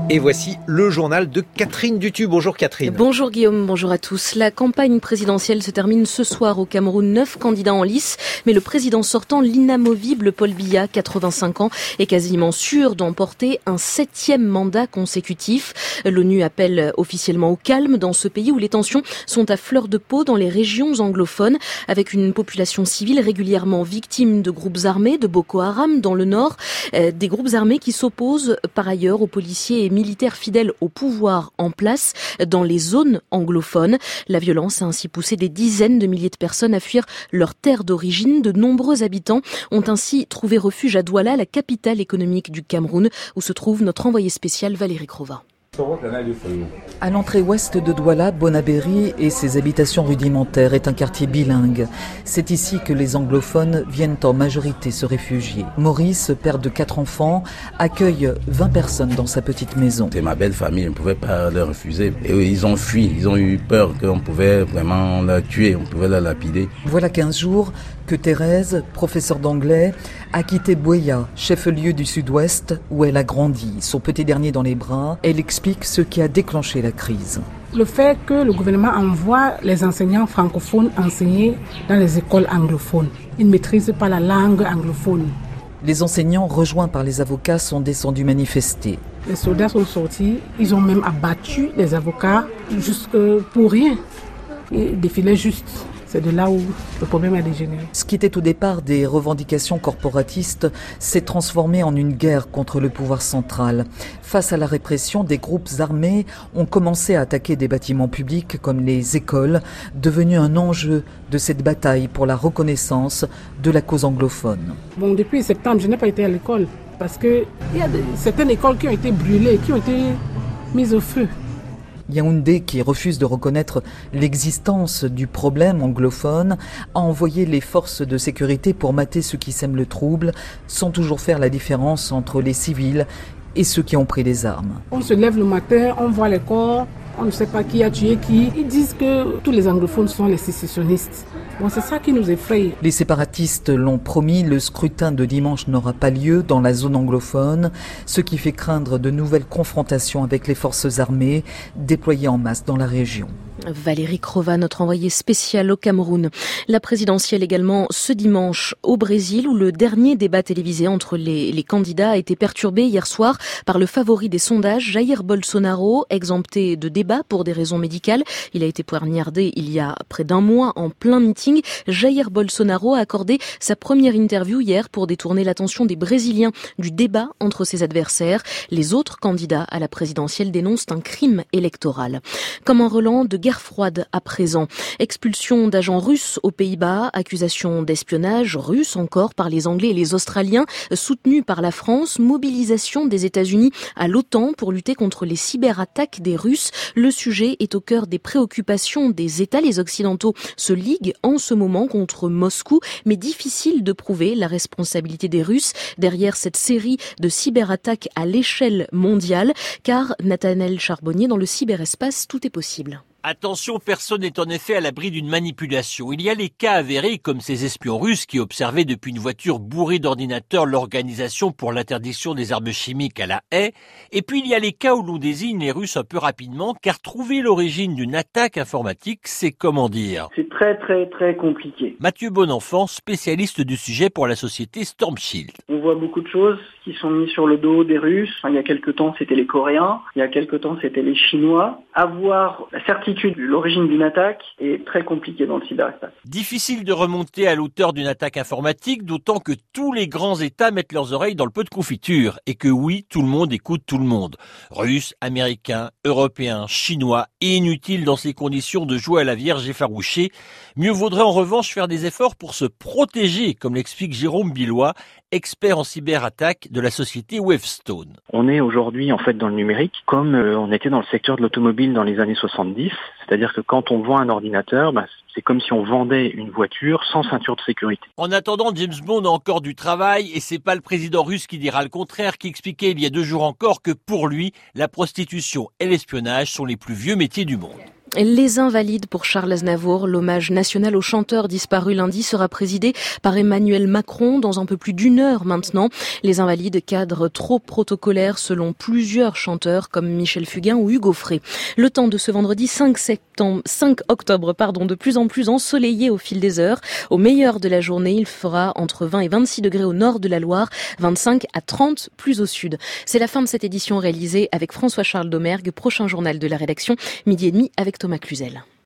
Et voici le journal de Catherine Dutu. Bonjour Catherine. Bonjour Guillaume, bonjour à tous. La campagne présidentielle se termine ce soir au Cameroun. 9 candidats en lice, mais le président sortant, l'inamovible Paul Biya, 85 ans, est quasiment sûr d'emporter un 7e mandat consécutif. L'ONU appelle officiellement au calme dans ce pays où les tensions sont à fleur de peau dans les régions anglophones, avec une population civile régulièrement victime de groupes armés, de Boko Haram dans le nord, des groupes armés qui s'opposent par ailleurs aux policiers et militaires fidèles au pouvoir en place dans les zones anglophones. La violence a ainsi poussé des dizaines de milliers de personnes à fuir leur terre d'origine. De nombreux habitants ont ainsi trouvé refuge à Douala, la capitale économique du Cameroun, où se trouve notre envoyé spécial Valérie Crova. À l'entrée ouest de Douala, Bonabéry et ses habitations rudimentaires est un quartier bilingue. C'est ici que les anglophones viennent en majorité se réfugier. Maurice, père de 4 enfants, accueille 20 personnes dans sa petite maison. C'est ma belle famille, on ne pouvait pas leur refuser. Et ils ont fui, ils ont eu peur qu'on pouvait vraiment la tuer, on pouvait la lapider. Voilà 15 jours que Thérèse, professeure d'anglais, a quitté Buea, chef-lieu du sud-ouest, où elle a grandi. Son petit dernier dans les bras, elle explique ce qui a déclenché la crise. Le fait que le gouvernement envoie les enseignants francophones enseigner dans les écoles anglophones. Ils ne maîtrisent pas la langue anglophone. Les enseignants, rejoints par les avocats, sont descendus manifester. Les soldats sont sortis, ils ont même abattu les avocats jusque pour rien. Ils défilaient juste. C'est de là où le problème a dégénéré. Ce qui était au départ des revendications corporatistes s'est transformé en une guerre contre le pouvoir central. Face à la répression, des groupes armés ont commencé à attaquer des bâtiments publics comme les écoles, devenus un enjeu de cette bataille pour la reconnaissance de la cause anglophone. Depuis septembre, je n'ai pas été à l'école parce qu'il y a certaines écoles qui ont été brûlées, qui ont été mises au feu. Yaoundé, qui refuse de reconnaître l'existence du problème anglophone, a envoyé les forces de sécurité pour mater ceux qui sèment le trouble, sans toujours faire la différence entre les civils et ceux qui ont pris les armes. On se lève le matin, on voit les corps, on ne sait pas qui a tué qui. Ils disent que tous les anglophones sont les sécessionnistes. C'est ça qui nous effraie. Les séparatistes l'ont promis, le scrutin de dimanche n'aura pas lieu dans la zone anglophone, ce qui fait craindre de nouvelles confrontations avec les forces armées déployées en masse dans la région. Valérie Crova, notre envoyée spéciale au Cameroun. La présidentielle également ce dimanche au Brésil, où le dernier débat télévisé entre les candidats a été perturbé hier soir par le favori des sondages, Jair Bolsonaro, exempté de débat pour des raisons médicales. Il a été poignardé il y a près d'un mois en plein meeting. Jair Bolsonaro a accordé sa première interview hier pour détourner l'attention des Brésiliens du débat entre ses adversaires. Les autres candidats à la présidentielle dénoncent un crime électoral. Comme un relent de guerre froide à présent. Expulsion d'agents russes aux Pays-Bas, accusation d'espionnage russe encore par les Anglais et les Australiens, soutenus par la France, mobilisation des États-Unis à l'OTAN pour lutter contre les cyberattaques des Russes. Le sujet est au cœur des préoccupations des États. Les Occidentaux se liguent en ce moment contre Moscou, mais difficile de prouver la responsabilité des Russes derrière cette série de cyberattaques à l'échelle mondiale, car Nathanaël Charbonnier, dans le cyberespace, tout est possible. Attention, personne n'est en effet à l'abri d'une manipulation. Il y a les cas avérés comme ces espions russes qui observaient depuis une voiture bourrée d'ordinateurs l'organisation pour l'interdiction des armes chimiques à La Haye. Et puis il y a les cas où l'on désigne les Russes un peu rapidement, car trouver l'origine d'une attaque informatique, c'est comment dire. C'est très compliqué. Mathieu Bonenfant, spécialiste du sujet pour la société Storm Shield. On voit beaucoup de choses qui sont mises sur le dos des Russes. Il y a quelque temps, c'était les Coréens. Il y a quelque temps, c'était les Chinois. Avoir la certitude de l'origine d'une attaque est très compliqué dans le cyberespace. Difficile de remonter à l'auteur d'une attaque informatique, d'autant que tous les grands États mettent leurs oreilles dans le pot de confiture et que oui, tout le monde écoute tout le monde. Russes, Américains, Européens, Chinois, et inutile dans ces conditions de jouer à la Vierge effarouchée. Mieux vaudrait en revanche faire des efforts pour se protéger, comme l'explique Jérôme Billois, expert en cyberattaque de la société Wavestone. On est aujourd'hui en fait dans le numérique comme on était dans le secteur de l'automobile dans les années 70, c'est-à-dire que quand on vend un ordinateur, c'est comme si on vendait une voiture sans ceinture de sécurité. En attendant, James Bond a encore du travail et c'est pas le président russe qui dira le contraire, qui expliquait il y a 2 jours encore que pour lui, la prostitution et l'espionnage sont les plus vieux métiers du monde. Les Invalides pour Charles Aznavour, l'hommage national au chanteur disparu lundi sera présidé par Emmanuel Macron dans un peu plus d'1 heure maintenant. Les Invalides, cadre trop protocolaire selon plusieurs chanteurs comme Michel Fugain ou Hugo Frey. Le temps de ce vendredi 5 octobre, de plus en plus ensoleillé au fil des heures. Au meilleur de la journée, il fera entre 20 et 26 degrés au nord de la Loire, 25 à 30 plus au sud. C'est la fin de cette édition réalisée avec François-Charles Domergue. Prochain journal de la rédaction, 12h30 avec Thomas Cluzel.